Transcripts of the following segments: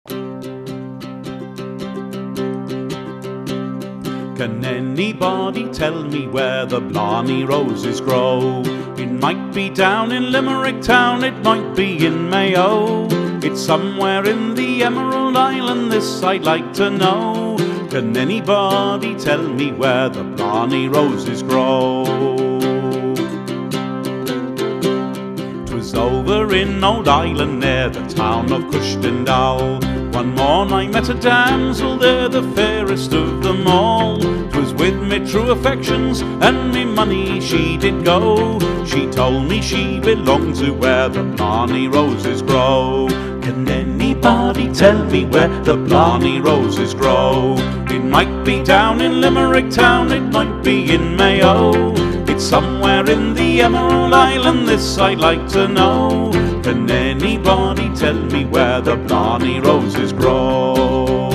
Can anybody tell me where the Blarney roses grow? It might be down in Limerick town, it might be in Mayo. It's somewhere in the Emerald Island, this I'd like to know. Can anybody tell me where the Blarney roses grow? 'Twas over in Old Ireland near the town of Cushtin-Dowl. One morn I met a damsel there, the fairest of them all. 'Twas with me true affections and me money she did go. She told me she belonged to where the Blarney roses grow. Can anybody tell me where the Blarney roses grow? It might be down in Limerick town, it might be in Mayo. It's somewhere in the Emerald Island, this I'd like to know. Can anybody tell me where the Blarney roses grow?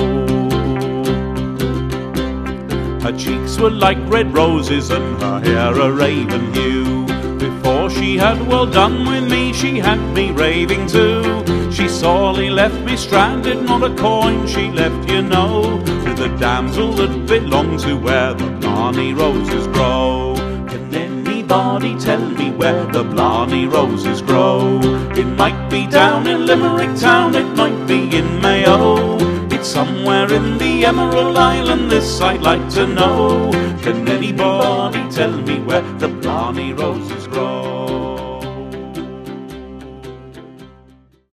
Her cheeks were like red roses and her hair a raven hue. Before she had well done with me, she had me raving too. She sorely left me stranded, not a coin she left, you know, to the damsel that belonged to where the Blarney roses grow. Can anybody tell me where the Blarney roses grow? It might be down in Limerick town, it might be in Mayo. It's somewhere in the Emerald Island, this I'd like to know. Can anybody tell me where the Blarney roses grow?